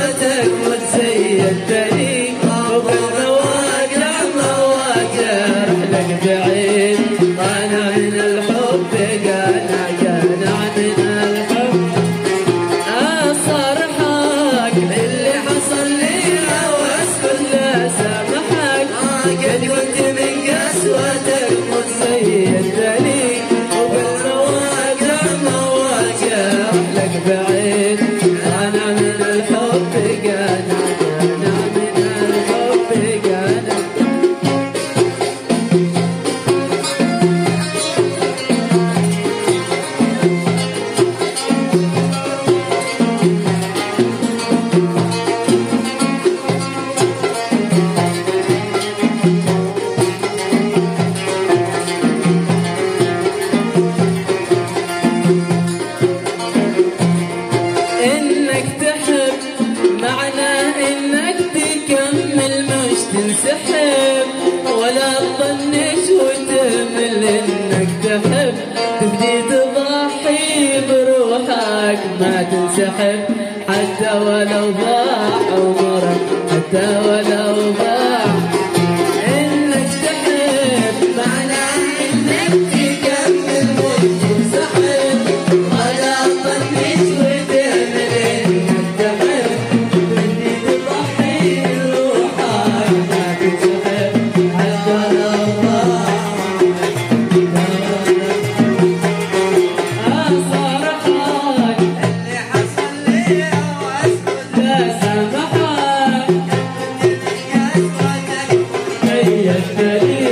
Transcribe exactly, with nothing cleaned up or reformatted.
قسوتك وتزيدتني وبالمواجع مواجع رحلك بعيد انا من الحب قانا قانا من الحب اصرحك اللي حصل لي واسكت لا سامحك قد كنت من قسوتك وتزيدتني وبالمواجع مواجع رحلك بعيد انا من الحب قانا قانا من الحب قانا انك تحب معناه انك تكمل مش تنسحب ولا تطنش وتهمل انك تحب تبدي تضحي بروحك ما تنسحب حتى ولو ضاع عمرك حتى ولو ضاع انك تحب معناه انك تكمل مش تنسحب ولا تطنش وتهمل انك تحب تبدي تضحي بروحك ما تنسحب حتى ولو ضاع اصرحك اللي حصل لي واسكت لا سامحك قسوتك زيدتني